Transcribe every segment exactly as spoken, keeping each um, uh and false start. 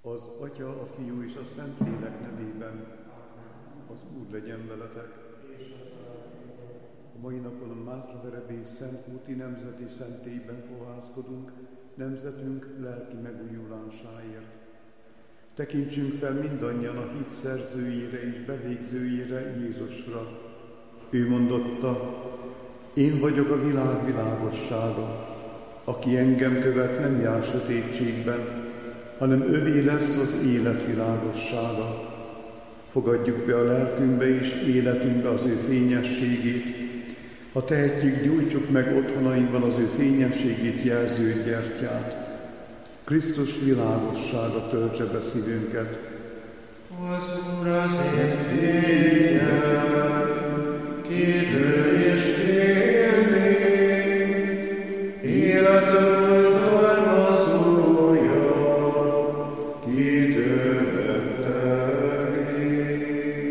Az Atya, a Fiú és a Szentlélek nevében, az Úr legyen veletek. A mai napon a Mátraverebély Szentkúti Nemzeti Szentélyben fohászkodunk, nemzetünk lelki megújulásáért. Tekintsünk fel mindannyian a hit szerzőjére és bevégzőjére, Jézusra. Ő mondotta: én vagyok a világ világossága, aki engem követ, nem jár sötétségben, hanem övé lesz az élet világossága. Fogadjuk be a lelkünkbe és életünkbe az ő fényességét. Ha tehetjük, gyújtsuk meg otthonainkban az ő fényességét jelző gyertyát. Krisztus világossága töltse be szívünket. Az Úr az én fényem, kitől és félni, életem oltalmazója, kitől rettegni.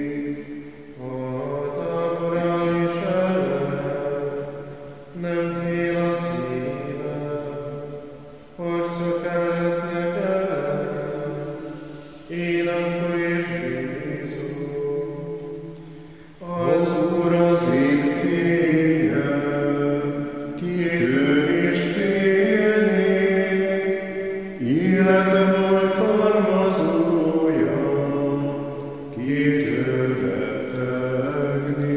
A táborán is ellen, nem fél a szívem, harcok elhetnek ellen, én akkor is bízom. Az Úr az én fényem, kitől is félni, életem oltalmazója, kitől rettegni.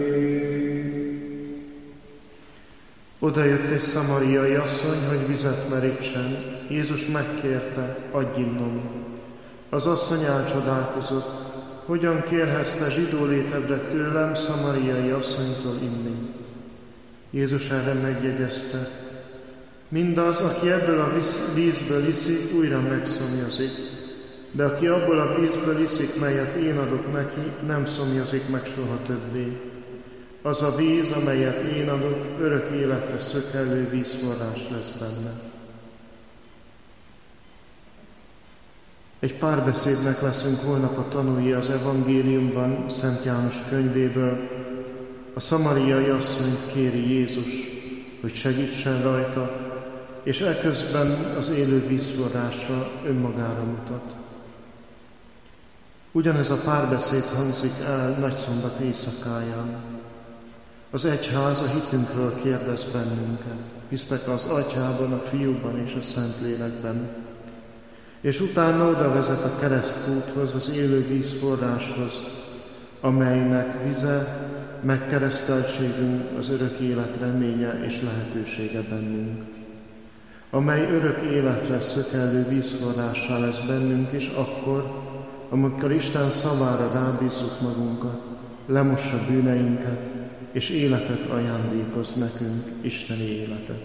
Oda jött egy szamariai asszony, hogy vizet merítsen. Jézus megkérte: adj innom. Az asszony elcsodálkozott: hogyan kérhetsz te zsidó létedre tőlem, szamariai asszonytól inni? Jézus erre megjegyezte: mindaz, aki ebből a vízből iszik, újra megszomjazik, de aki abból a vízből iszik, melyet én adok neki, nem szomjazik meg soha többé. Az a víz, amelyet én adok, örök életre szökellő vízforrás lesz benne. Egy párbeszédnek leszünk holnap a tanúi az evangéliumban, Szent János könyvéből. A szamariai asszonyt kéri Jézus, hogy segítsen rajta, és eközben az élő vízforrásra, önmagára mutat. Ugyanez a párbeszéd hangzik el Nagyszombat éjszakáján. Az egyház a hitünkről kérdez bennünket. Hisztek az Atyában, a Fiúban és a Szentlélekben. És utána oda vezet a keresztkúthoz, az élő vízforráshoz, amelynek vize, megkereszteltségünk, az örök élet reménye és lehetősége bennünk. Amely örök életre szökellő vízforrássá lesz bennünk is akkor, amikor Isten szavára rábízzuk magunkat, lemossa bűneinket, és életet ajándékoz nekünk, isteni életet.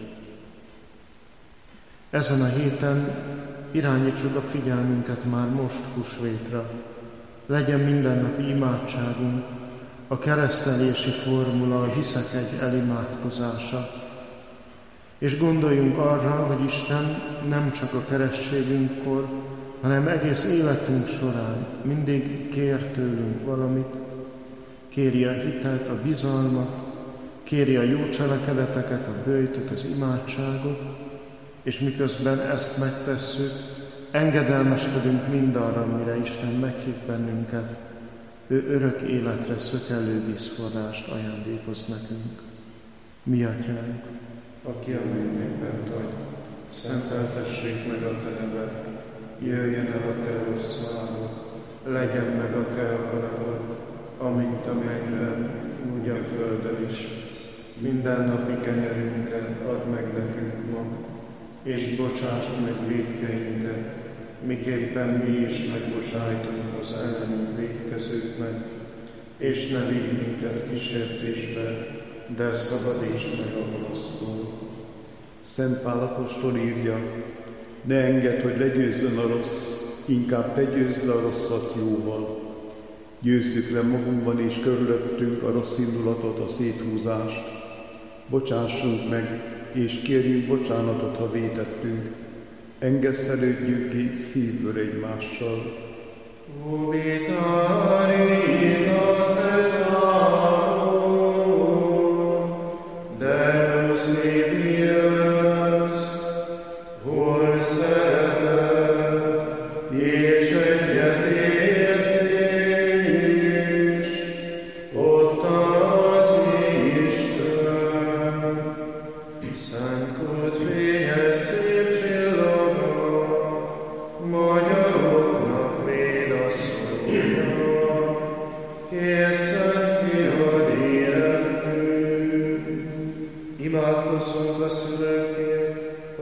Ezen a héten irányítsuk a figyelmünket már most húsvétra. Legyen mindennapi imádságunk a keresztelési formula, a hiszek egy elimádkozása. És gondoljunk arra, hogy Isten nem csak a keresztségünkkor, hanem egész életünk során mindig kér tőlünk valamit, kéri a hitet, a bizalmat, kéri a jó cselekedeteket, a böjtöt, az imádságot, és miközben ezt megtesszük, engedelmeskedünk mindarra, amire Isten meghív bennünket. Ő örök életre szökellő vízforrást ajándékoz nekünk. Mi Atyánk, aki a mennyekben vagy, szenteltessék meg a te neved, jöjjön el a te országod, legyen meg a te akaratod, amint a mennyben, úgy a földön is. Mindennapi kenyerünket add meg nekünk ma, és bocsásd meg vétkeinket, miképpen mi is megbocsájtunk az ellenünk vétkezőknek, és ne vigy minket kísértésbe, de szabadítsd meg a gonosztól. Szent Pál apostol írja: ne engedd, hogy legyőzzön a rossz, inkább te győzd le a rosszat jóval. Győzzük le magunkban és körülöttünk a rossz indulatot, a széthúzást. Bocsássunk meg, és kérjünk bocsánatot, ha vétettünk. Engesztelődjünk ki szívből egymással. Deus Deus, hol szeretet, és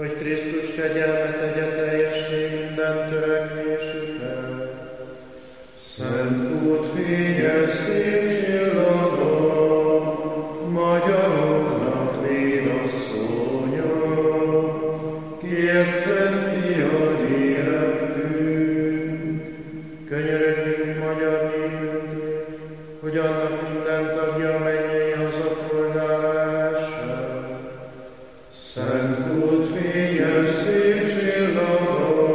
hogy Krisztus kegyelme tegye teljessé minden törekvésüket. Szent út fényes szép csillaga, magyaroknak vénasszonya, kért Szent Fiad életünk. Könyörögjünk magyar népünkért, hogy annak minden tagja a mennyei hazapolgára lehessen. Szent út fényes szép csillaga,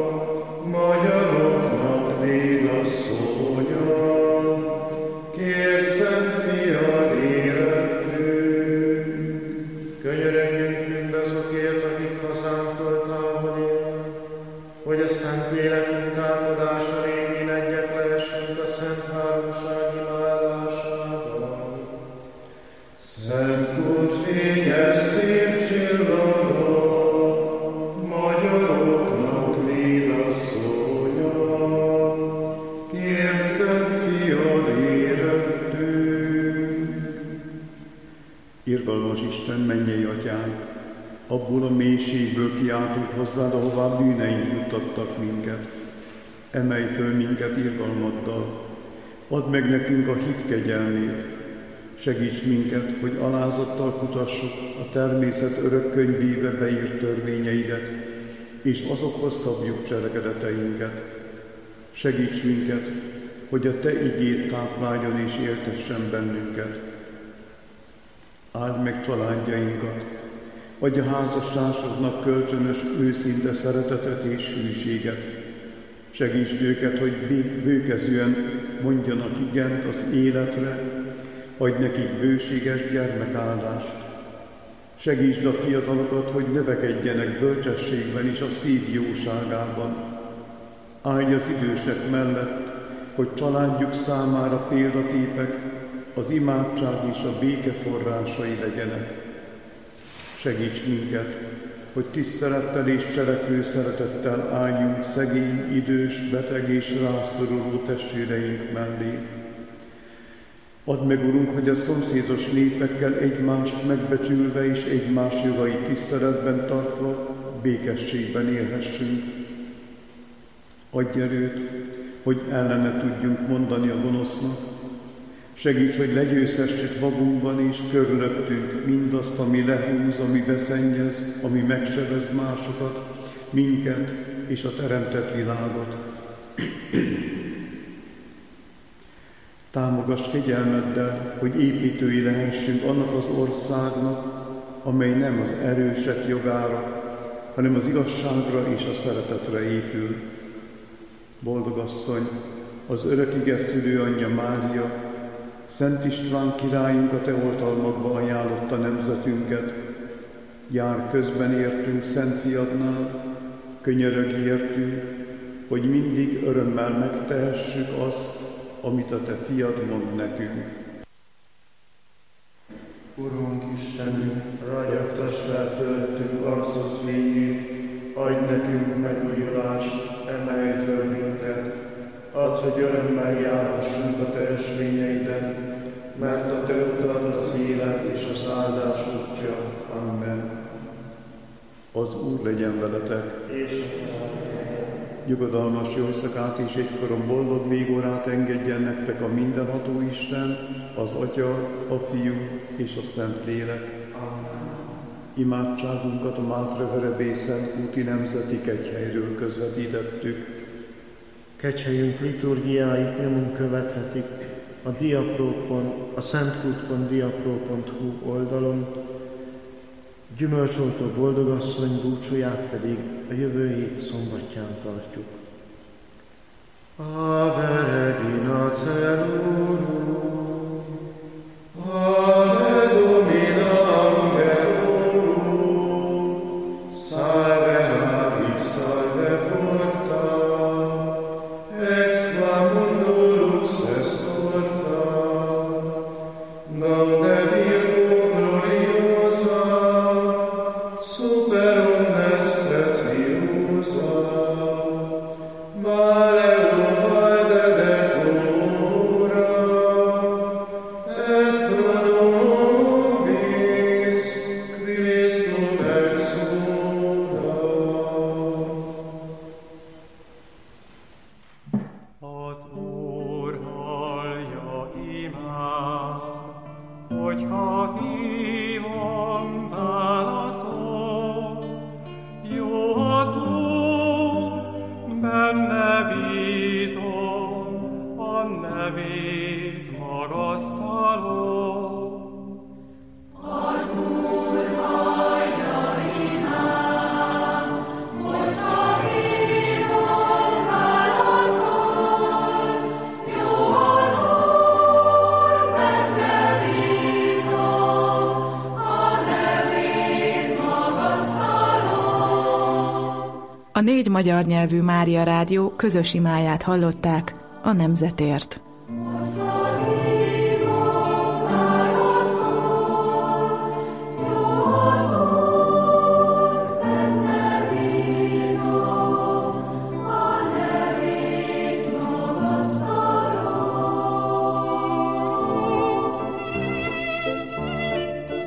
magyaroknak vénasszonya, kért Szent Fiad életünk. Könyörögjünk mindazokért, akik hazánktól távol élnek, hogy a Szent Lélek munkálkodása révén egyek lehessünk a Szent Háromság imádásában. Szent út fényes szép csillaga, magyaroknak vénasszonya, kért Szent Fiad életünk. Irgalmas Isten, mennyei Atyánk, abból a mélységből kiáltunk hozzád, ahová bűneink juttattak minket. Emelj föl minket irgalmaddal, add meg nekünk a hit kegyelmét, segíts minket, hogy alázattal kutassuk a természet örök könyvébe beírt törvényeidet, és azokhoz szabjuk cselekedeteinket. Segíts minket, hogy a Te igéd tápláljon és éltessen bennünket. Áld meg családjainkat, adj a házasságodnak kölcsönös, őszinte szeretetet és hűséget. Segítsd őket, hogy bőkezűen mondjanak igent az életre, adj nekik bőséges gyermekáldást. Segítsd a fiatalokat, hogy növekedjenek bölcsességben és a szív jóságában. Állj az idősek mellett, hogy családjuk számára példaképek, az imádság és a béke forrásai legyenek. Segíts minket, hogy tisztelettel és cselekvő szeretettel álljunk szegény, idős, beteg és rászoruló testvéreink mellé. Add meg, Urunk, hogy a szomszédos népekkel egymást megbecsülve és egymás jogait tiszteletben tartva békességben élhessünk. Adj erőt, hogy ellene tudjunk mondani a gonosznak. Segíts, hogy legyőzhessük magunkban és körülöttünk mindazt, ami lehúz, ami beszennyez, ami megsebez másokat, minket és a teremtett világot. Támogass kegyelmeddel, hogy építői lehessünk annak az országnak, amely nem az erősek jogára, hanem az igazságra és a szeretetre épül. Boldog asszony, az örök ige szülő anyja Mária, Szent István királyunk a te oltalmakba ajánlotta nemzetünket. Jár közben értünk Szent Fiadnál, könyörögj értünk, hogy mindig örömmel megtehessük azt, amit a te fiad mond nekünk. Urunk Istenünk, ragyogtass fel fölöttünk arcod fényét, adj nekünk megújulást, emelj föl minket, add, hogy örömmel járhassunk a te ösvényeiden, mert a te utad az élet és az áldás útja. Amen. Az Úr legyen veletek, és nyugodalmas jó éjszakát és egykoron boldog végórát engedjen nektek a mindenható Isten, az Atya, a Fiú és a Szent Lélek. Amen. Imádságunkat a Mátre-Verebély Szentkúti Nemzeti Kegyhelyről közvetítettük. Kegyhelyünk liturgiáit nyomon követhetik a diaprókon, a szentkút pont diapró pont hu oldalon, gyümölcsoltó boldogasszony búcsúját pedig a jövő hét szombatján tartjuk. Ave Regina Caelorum, Ave Domina Angelorum, Salve Navis, Salve Porta, exclamundo lux est orta, Gaude Virgo gloriosa, super omnes preciosa, male vade deplora, et pro nobis Christum exudat. A négy magyar nyelvű Mária Rádió közös imáját hallották a nemzetért.